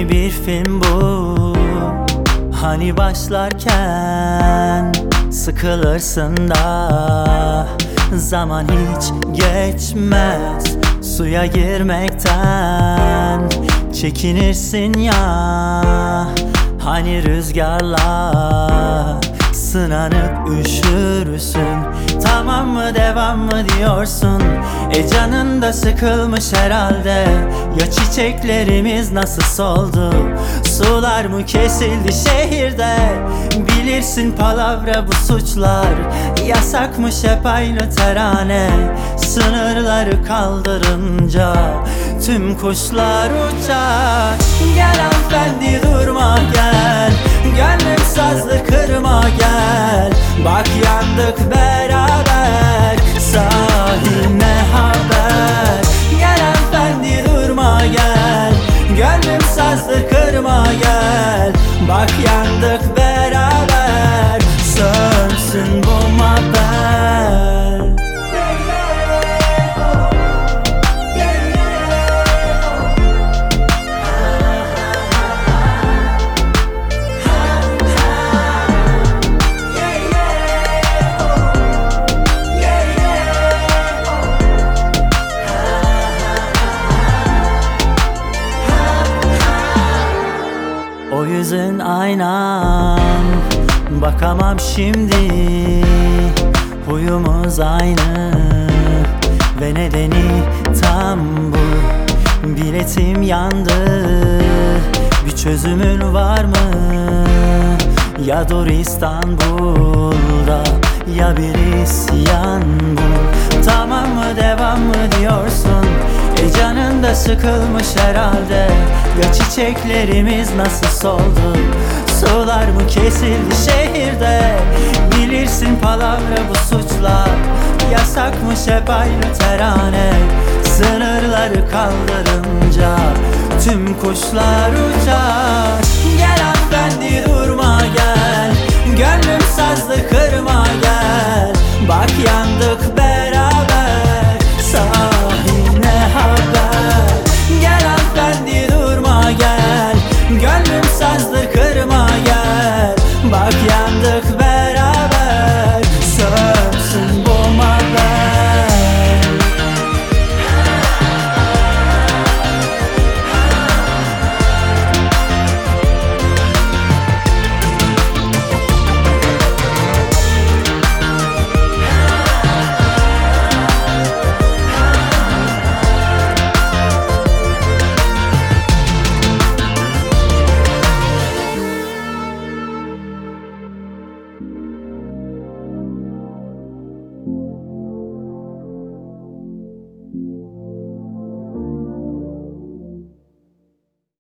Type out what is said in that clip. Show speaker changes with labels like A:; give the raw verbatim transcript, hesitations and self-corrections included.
A: Yeni bir film bu. Hani başlarken sıkılırsın da zaman hiç geçmez suya girmekten. Çekinirsin ya hani rüzgarla sınanıp üşürsün. Tamam mı devam mı diyorsun? E canın da sıkılmış herhalde. Ya çiçeklerimiz nasıl soldu? Sular mı kesildi şehirde? Bilirsin palavra bu suçlar. Yasakmış hep aynı terane. Sınırları kaldırınca tüm kuşlar uçar. Gel hanımefendi durma gel, gönlüm sazlı kırma gel. Bak yandık beraber, sahiline haber. Gel hanımefendi durma gel, gönlüm sazlı kırma gel. Bak yandık beraber, sönsün bu haber. O yüzün aynam, bakamam şimdi. Huyumuz aynı ve nedeni tam bu. Biletim yandı, bir çözümün var mı? Ya dur İstanbul'da, ya bir isyan bu. Tamam mı devam mı diyorsun? E canın da sıkılmış herhalde. Ya çiçeklerimiz nasıl soldu? Sular mı kesildi şehirde? Bilirsin palavra bu suçlar. Yasakmış hep aynı terane. Sınırları kaldırınca tüm kuşlar uçar. Gel hanımefendi durma gel, gönlüm sazlı kırma